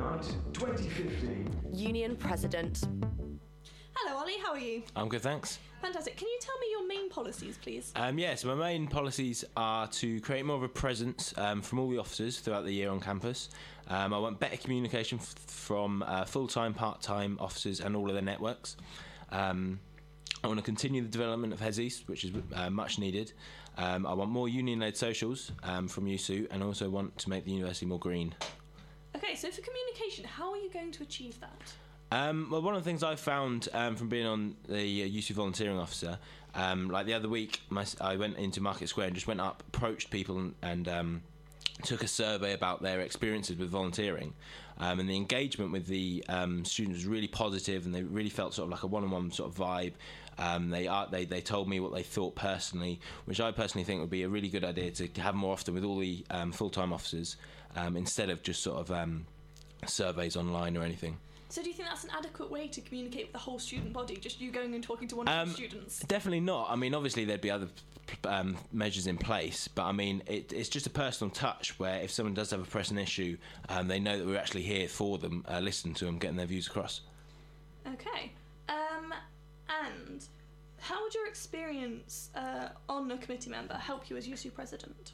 Night 2015. Union President. Hello, Ollie. How are you? I'm good, thanks. Fantastic. Can you tell me your main policies, please? So my main policies are to create more of a presence from all the officers throughout the year on campus. I want better communication from full-time, part-time officers and all of their networks. I want to continue the development of HES East, which is much needed. I want more union-led socials from USU, and also want to make the university more green. Okay, so for communication, how are you going to achieve that? Well, one of the things I found from being on the USU volunteering officer, like the other week, I went into Market Square and just went up, approached people and took a survey about their experiences with volunteering. And the engagement with the students was really positive, and they really felt sort of like a one-on-one sort of vibe. They told me what they thought personally, which I personally think would be a really good idea to have more often with all the full-time officers, instead of just sort of surveys online or anything. So do you think that's an adequate way to communicate with the whole student body, just you going and talking to one of the students? Definitely not. I mean, obviously there'd be other measures in place, but I mean, it's just a personal touch where if someone does have a pressing issue, they know that we're actually here for them, listening to them, getting their views across. Okay. And how would your experience on a committee member help you as USU president?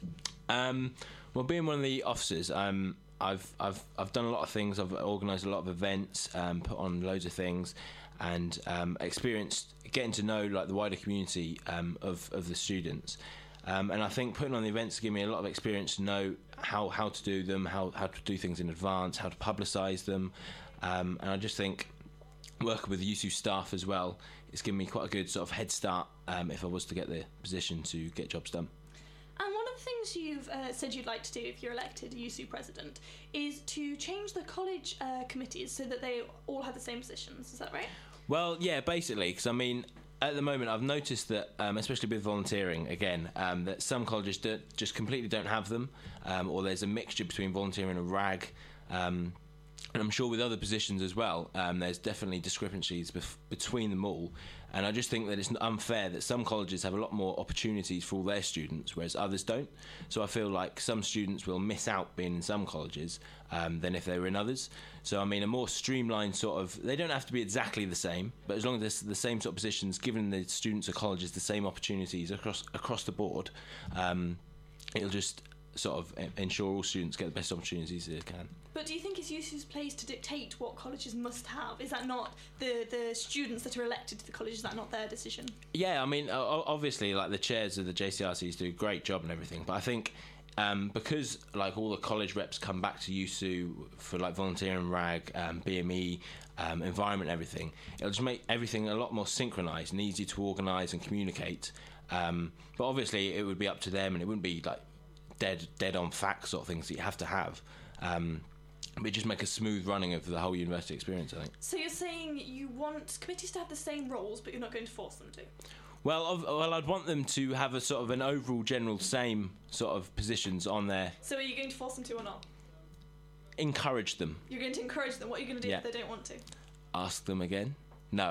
Well, being one of the officers, I've done a lot of things. I've organised a lot of events, put on loads of things, and experienced getting to know like the wider community of the students. And I think putting on the events gave me a lot of experience to know how to do them, how to do things in advance, how to publicise them. And I just think working with the USU staff as well, it's given me quite a good sort of head start if I was to get the position to get jobs done. And one of the things you've said you'd like to do if you're elected USU president is to change the college committees so that they all have the same positions. Is that right? Well, yeah, basically, because I mean, at the moment I've noticed that, especially with volunteering, again, that some colleges just completely don't have them, or there's a mixture between volunteering and RAG. And I'm sure with other positions as well, there's definitely discrepancies between them all. And I just think that it's unfair that some colleges have a lot more opportunities for all their students, whereas others don't. So I feel like some students will miss out being in some colleges than if they were in others. So, I mean, a more streamlined sort of... They don't have to be exactly the same, but as long as there's the same sort of positions, giving the students of colleges the same opportunities across the board, it'll just sort of ensure all students get the best opportunities they can. But do you think it's USU's place to dictate what colleges must have? Is that not the students that are elected to the college, is that not their decision? Yeah, I mean, obviously, like the chairs of the JCRCs do a great job and everything, but I think because like all the college reps come back to USU for like volunteering, RAG, BME, environment, everything, it'll just make everything a lot more synchronised and easy to organise and communicate. But obviously, it would be up to them, and it wouldn't be like dead on facts sort of things that you have to have. But just make a smooth running of the whole university experience, I think. So you're saying you want committees to have the same roles, but you're not going to force them to? Well, I'd want them to have a sort of an overall general same sort of positions on there. So are you going to force them to or not? Encourage them. You're going to encourage them. What are you going to do if they don't want to? Ask them again. No,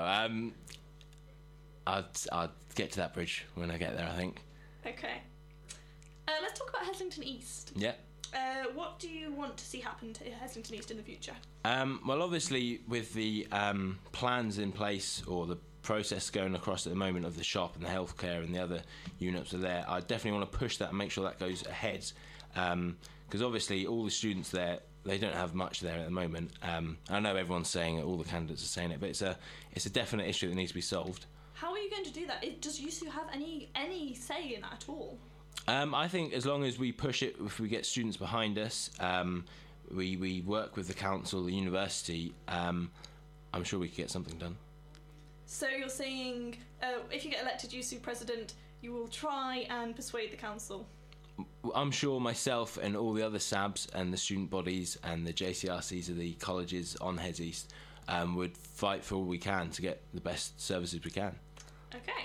I'd get to that bridge when I get there, I think. Okay. Let's talk about Heslington East. Yeah. What do you want to see happen to Heslington East in the future? Well, obviously, with the plans in place, or the process going across at the moment of the shop and the healthcare and the other units are there, I definitely want to push that and make sure that goes ahead. Because obviously, all the students there, they don't have much there at the moment. I know everyone's saying it, all the candidates are saying it, but it's a definite issue that needs to be solved. How are you going to do that? Does USU have any say in that at all? I think as long as we push it, if we get students behind us, we work with the council, the university, I'm sure we could get something done. So you're saying if you get elected USU president, you will try and persuade the council? I'm sure myself and all the other SABs and the student bodies and the JCRCs of the colleges on HES East would fight for all we can to get the best services we can. Okay.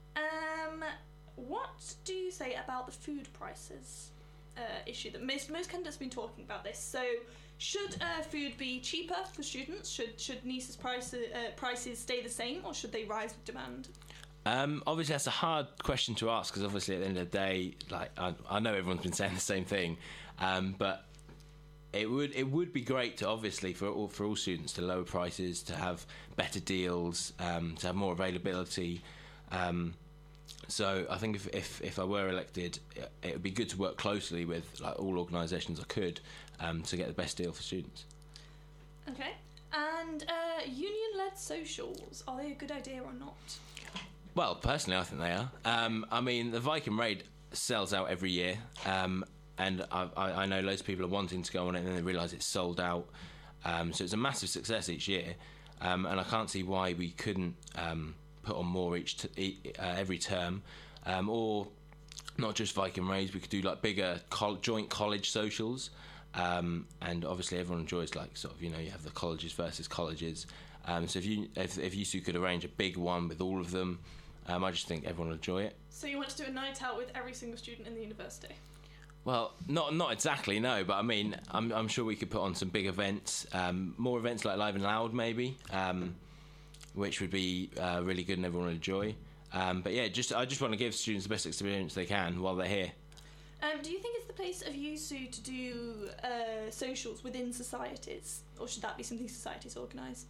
What do you say about the food prices issue? That most candidates have been talking about this. So, should food be cheaper for students? Should NISA's prices stay the same, or should they rise with demand? Obviously, that's a hard question to ask, because obviously at the end of the day, like I know everyone's been saying the same thing, but it would be great to obviously for all students to lower prices, to have better deals, to have more availability. So I think if I were elected, it would be good to work closely with like all organisations I could to get the best deal for students. Okay. And union-led socials, are they a good idea or not? Well, personally, I think they are. I mean, the Viking Raid sells out every year, and I know loads of people are wanting to go on it, and then they realise it's sold out. So it's a massive success each year, and I can't see why we couldn't put on more every term, or not just Viking Raids. We could do like bigger joint college socials, and obviously everyone enjoys like sort of, you know, you have the colleges versus colleges. So if USU could arrange a big one with all of them, I just think everyone would enjoy it. So you want to do a night out with every single student in the university? Well, not exactly, no. But I mean, I'm sure we could put on some big events, more events like Live and Loud, maybe, which would be really good and everyone would enjoy. But yeah, I just want to give students the best experience they can while they're here. Do you think it's the place of USU to do socials within societies, or should that be something societies organise?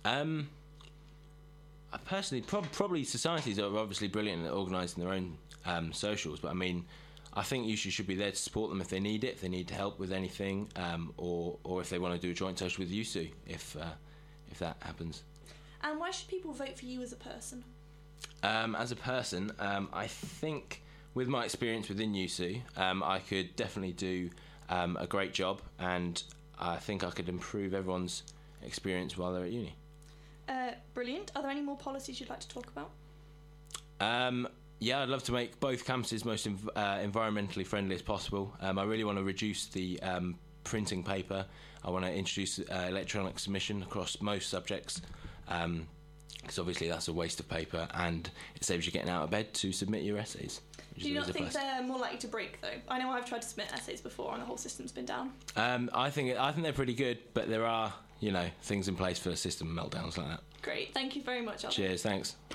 Personally, probably societies are obviously brilliant at organising their own socials, but I mean, I think USU should be there to support them if they need it, if they need help with anything, or if they want to do a joint social with USU, if that happens. And why should people vote for you as a person? As a person, I think with my experience within USU, I could definitely do a great job, and I think I could improve everyone's experience while they're at uni. Brilliant. Are there any more policies you'd like to talk about? Yeah, I'd love to make both campuses most environmentally friendly as possible. I really want to reduce the printing paper. I want to introduce electronic submission across most subjects, because obviously that's a waste of paper and it saves you getting out of bed to submit your essays. Do you not think they're more likely to break, though? I know I've tried to submit essays before and the whole system's been down. I think they're pretty good, but there are, you know, things in place for system meltdowns like that. Great. Thank you very much, Alvin. Cheers. Thanks.